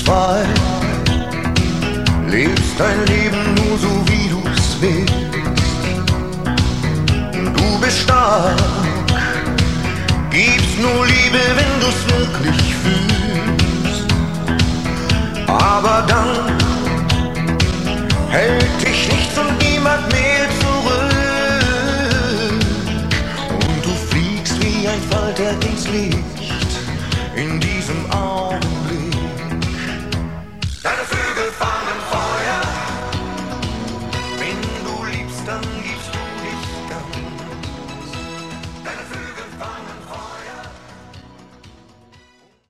bist frei, lebst dein Leben nur so, wie du's willst. Du bist stark, gibst nur Liebe, wenn du's wirklich fühlst. Aber dann hält dich nichts und niemand mehr zurück. Und du fliegst wie ein Falter ins Licht.